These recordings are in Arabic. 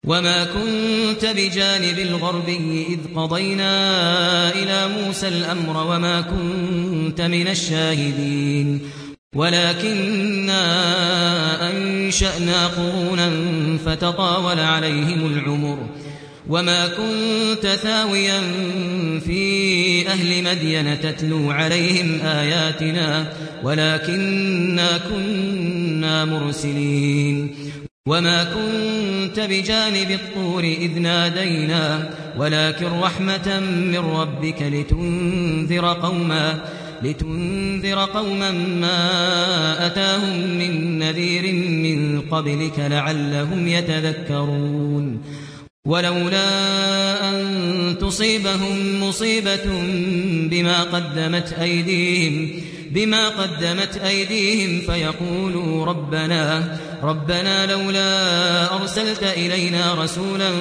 وما كنت بجانب الغربي إذ قضينا إلى موسى الأمر وما كنت من الشاهدين ولكننا أنشأنا قرونا فتطاول عليهم العمر وما كنت ثاويا في أهل مدين تتلو عليهم آياتنا ولكننا كنا مرسلين وما كنت بجانب الطور إذ نادينا ولكن رحمة من ربك لتنذر قوما ما أتاهم من نذير من قبلك لعلهم يتذكرون ولولا أن تصيبهم مصيبة بما قدمت أيديهم فيقولوا ربنا لولا أرسلت إلينا رسولا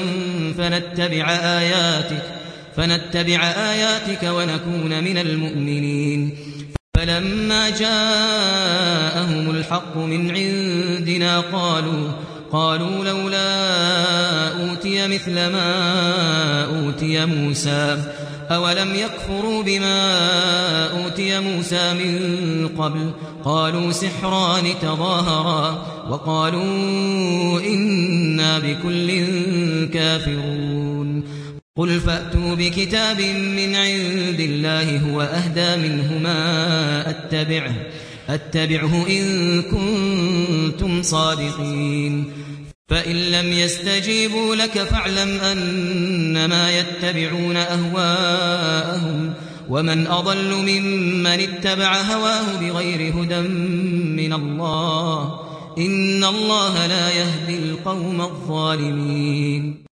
فنتبع آياتك ونكون من المؤمنين فلما جاءهم الحق من عندنا قالوا لولا أوتي مثل ما أوتي موسى أولم يكفروا بما أوتي موسى من قبل قالوا سحران تظاهرا وقالوا إنا بكل كافرون قل فأتوا بكتاب من عند الله هو أهدى منهما أتبعه إن كنتم صادقين فإن لم يستجيبوا لك فاعلم أنما يتبعون أهواءهم ومن أضل ممن اتبع هواه بغير هدى من الله إن الله لا يهدي القوم الظالمين